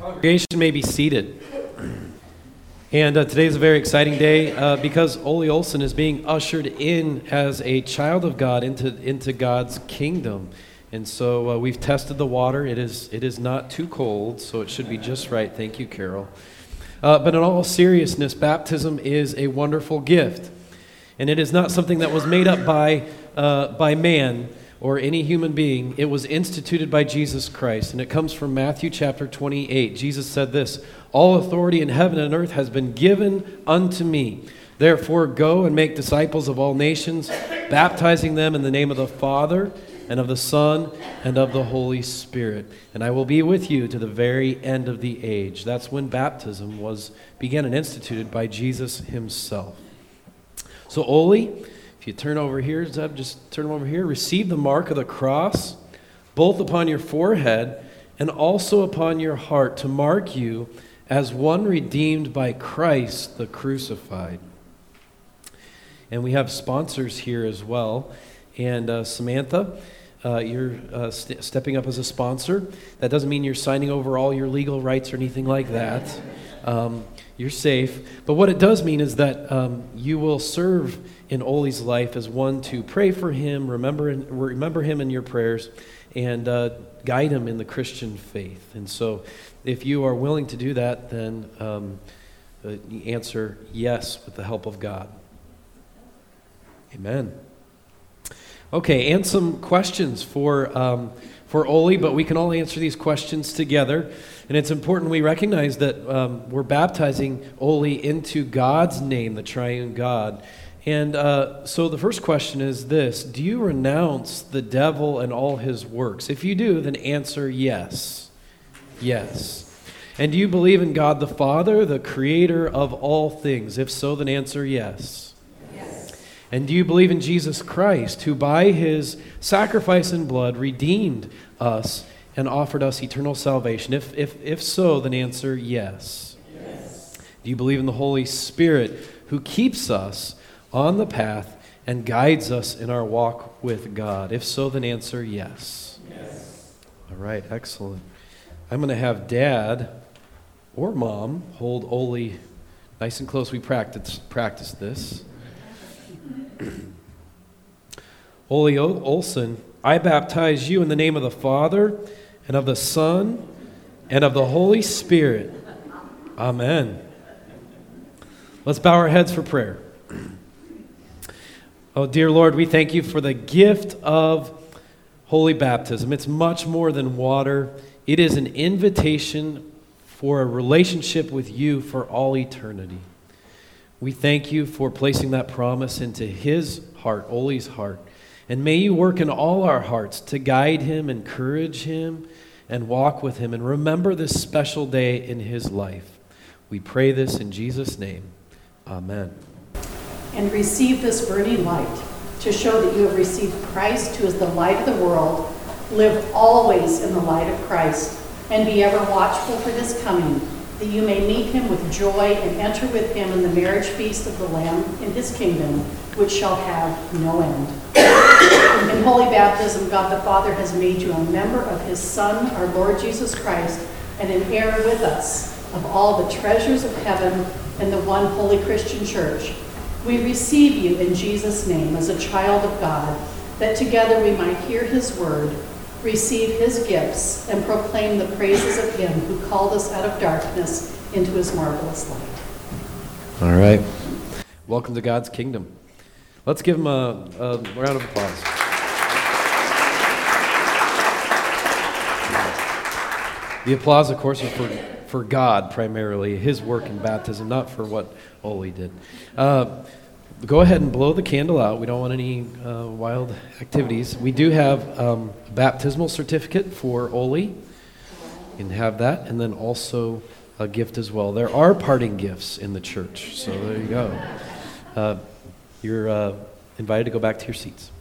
Congregation may be seated. And today is a very exciting day because Ole Olson is being ushered in as a child of God into God's kingdom. And so we've tested the water. It is not too cold, so it should be just right. Thank you, Carol. But in all seriousness, baptism is a wonderful gift. And it is not something that was made up by man or any human being. It was instituted by Jesus Christ, and it comes from Matthew chapter 28. Jesus said this, "All authority in heaven and earth has been given unto me. Therefore go and make disciples of all nations, baptizing them in the name of the Father, and of the Son, and of the Holy Spirit. And I will be with you to the very end of the age." That's when baptism began and instituted by Jesus himself. So Ole, if you turn over here, Zeb, just turn over here. Receive the mark of the cross, both upon your forehead and also upon your heart, to mark you as one redeemed by Christ the crucified. And we have sponsors here as well. And Samantha, you're stepping up as a sponsor. That doesn't mean you're signing over all your legal rights or anything like that. You're safe. But what it does mean is that you will serve in Ole's life as one to pray for him, remember him in your prayers, and guide him in the Christian faith. And so if you are willing to do that, then you answer yes with the help of God. Amen. Okay, and some questions for Ole, but we can all answer these questions together. And it's important we recognize that we're baptizing Ole into God's name, the triune God. And so the first question is this: do you renounce the devil and all his works? If you do, then answer yes. Yes. And do you believe in God the Father, the creator of all things? If so, then answer yes. Yes. And do you believe in Jesus Christ, who by his sacrifice and blood redeemed us and offered us eternal salvation? If so, then answer yes. Yes. Do you believe in the Holy Spirit, who keeps us on the path and guides us in our walk with God? If so, then answer yes. Yes. All right, excellent. I'm going to have Dad or Mom hold Ole nice and close. We practice this. Ole Olson, I baptize you in the name of the Father, and of the Son, and of the Holy Spirit. Amen. Let's bow our heads for prayer. Oh, dear Lord, we thank you for the gift of holy baptism. It's much more than water. It is an invitation for a relationship with you for all eternity. We thank you for placing that promise into his heart, Ole's heart. And may you work in all our hearts to guide him, encourage him, and walk with him, and remember this special day in his life. We pray this in Jesus' name. Amen. And receive this burning light to show that you have received Christ, who is the light of the world. Live always in the light of Christ, and be ever watchful for his coming, that you may meet him with joy and enter with him in the marriage feast of the Lamb in his kingdom, which shall have no end. In holy baptism, God the Father has made you a member of his Son, our Lord Jesus Christ, and an heir with us of all the treasures of heaven and the one holy Christian church. We receive you in Jesus' name as a child of God, that together we might hear his word, receive his gifts, and proclaim the praises of him who called us out of darkness into his marvelous light. All right. Welcome to God's kingdom. Let's give him a round of applause. The applause, of course, is for God primarily, his work in baptism, not for what Ole did. Go ahead and blow the candle out. We don't want any wild activities. We do have a baptismal certificate for Ole. You can have that, and then also a gift as well. There are parting gifts in the church, so there you go. You're invited to go back to your seats.